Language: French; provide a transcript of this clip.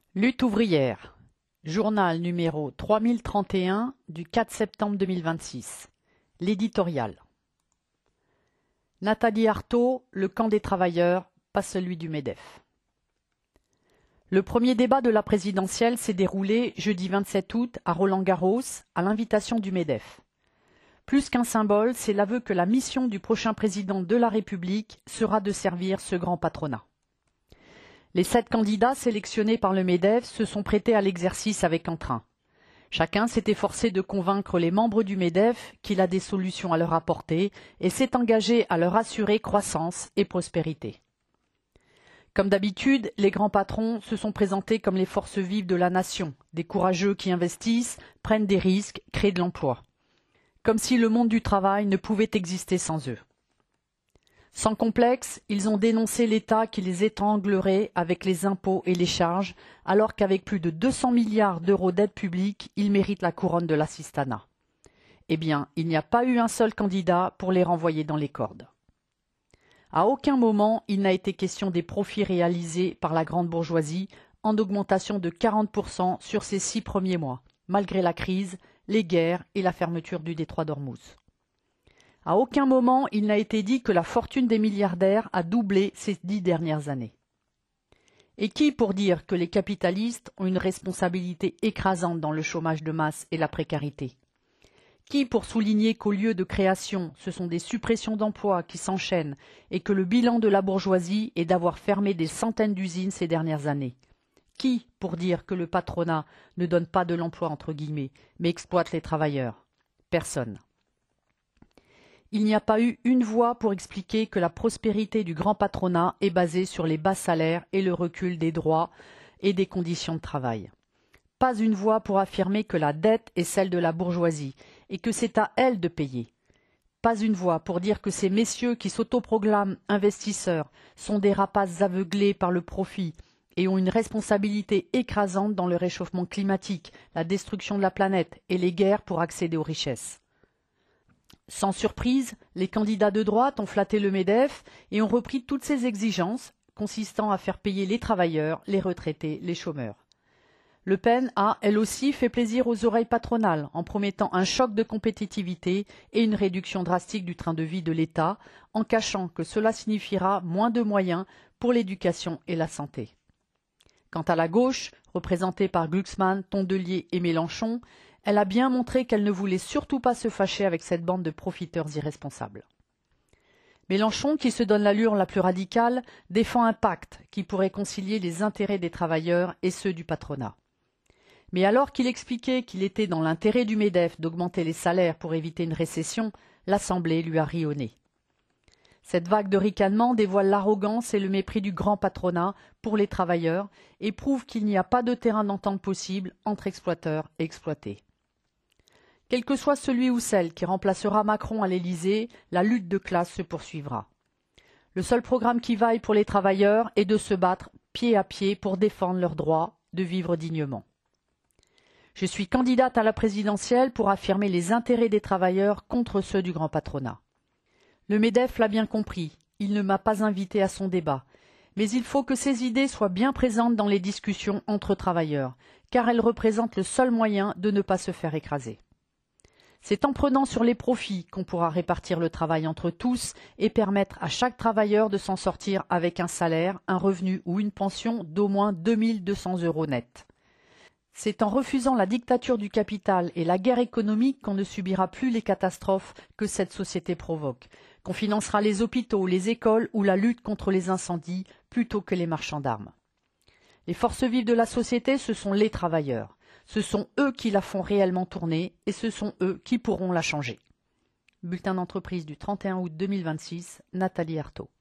Lutte ouvrière. Journal numéro 3031 du 4 septembre 2026. L'éditorial. Nathalie Arthaud, le camp des travailleurs, pas celui du MEDEF. Le premier débat de la présidentielle s'est déroulé jeudi 27 août à Roland-Garros, à l'invitation du MEDEF. Plus qu'un symbole, c'est l'aveu que la mission du prochain président de la République sera de servir ce grand patronat. Les 7 candidats sélectionnés par le MEDEF se sont prêtés à l'exercice avec entrain. Chacun s'est efforcé de convaincre les membres du MEDEF qu'il a des solutions à leur apporter et s'est engagé à leur assurer croissance et prospérité. Comme d'habitude, les grands patrons se sont présentés comme les forces vives de la nation, des courageux qui investissent, prennent des risques, créent de l'emploi. Comme si le monde du travail ne pouvait exister sans eux. Sans complexe, ils ont dénoncé l'État qui les étranglerait avec les impôts et les charges, alors qu'avec plus de 200 milliards d'euros d'aide publique, ils méritent la couronne de l'assistanat. Eh bien, il n'y a pas eu un seul candidat pour les renvoyer dans les cordes. À aucun moment, il n'a été question des profits réalisés par la grande bourgeoisie, en augmentation de 40% sur ces 6 premiers mois, malgré la crise, les guerres et la fermeture du détroit d'Ormuz. À aucun moment, il n'a été dit que la fortune des milliardaires a doublé ces 10 dernières années. Et qui pour dire que les capitalistes ont une responsabilité écrasante dans le chômage de masse et la précarité? Qui pour souligner qu'au lieu de création, ce sont des suppressions d'emplois qui s'enchaînent et que le bilan de la bourgeoisie est d'avoir fermé des centaines d'usines ces dernières années? Qui pour dire que le patronat ne donne pas de l'emploi entre guillemets, mais exploite les travailleurs? Personne. Il n'y a pas eu une voix pour expliquer que la prospérité du grand patronat est basée sur les bas salaires et le recul des droits et des conditions de travail. Pas une voix pour affirmer que la dette est celle de la bourgeoisie et que c'est à elle de payer. Pas une voix pour dire que ces messieurs qui s'autoproclament investisseurs sont des rapaces aveuglés par le profit et ont une responsabilité écrasante dans le réchauffement climatique, la destruction de la planète et les guerres pour accéder aux richesses. Sans surprise, les candidats de droite ont flatté le MEDEF et ont repris toutes ces exigences, consistant à faire payer les travailleurs, les retraités, les chômeurs. Le Pen a, elle aussi, fait plaisir aux oreilles patronales en promettant un choc de compétitivité et une réduction drastique du train de vie de l'État, en cachant que cela signifiera moins de moyens pour l'éducation et la santé. Quant à la gauche, représentée par Glucksmann, Tondelier et Mélenchon, elle a bien montré qu'elle ne voulait surtout pas se fâcher avec cette bande de profiteurs irresponsables. Mélenchon, qui se donne l'allure la plus radicale, défend un pacte qui pourrait concilier les intérêts des travailleurs et ceux du patronat. Mais alors qu'il expliquait qu'il était dans l'intérêt du MEDEF d'augmenter les salaires pour éviter une récession, l'Assemblée lui a ri au nez. Cette vague de ricanement dévoile l'arrogance et le mépris du grand patronat pour les travailleurs et prouve qu'il n'y a pas de terrain d'entente possible entre exploiteurs et exploités. Quel que soit celui ou celle qui remplacera Macron à l'Élysée, la lutte de classe se poursuivra. Le seul programme qui vaille pour les travailleurs est de se battre pied à pied pour défendre leur droit de vivre dignement. Je suis candidate à la présidentielle pour affirmer les intérêts des travailleurs contre ceux du grand patronat. Le MEDEF l'a bien compris, il ne m'a pas invité à son débat, mais il faut que ces idées soient bien présentes dans les discussions entre travailleurs, car elles représentent le seul moyen de ne pas se faire écraser. C'est en prenant sur les profits qu'on pourra répartir le travail entre tous et permettre à chaque travailleur de s'en sortir avec un salaire, un revenu ou une pension d'au moins 2 200 € net. C'est en refusant la dictature du capital et la guerre économique qu'on ne subira plus les catastrophes que cette société provoque, qu'on financera les hôpitaux, les écoles ou la lutte contre les incendies plutôt que les marchands d'armes. Les forces vives de la société, ce sont les travailleurs. Ce sont eux qui la font réellement tourner et ce sont eux qui pourront la changer. Bulletin d'entreprise du 31 août 2026, Nathalie Arthaud.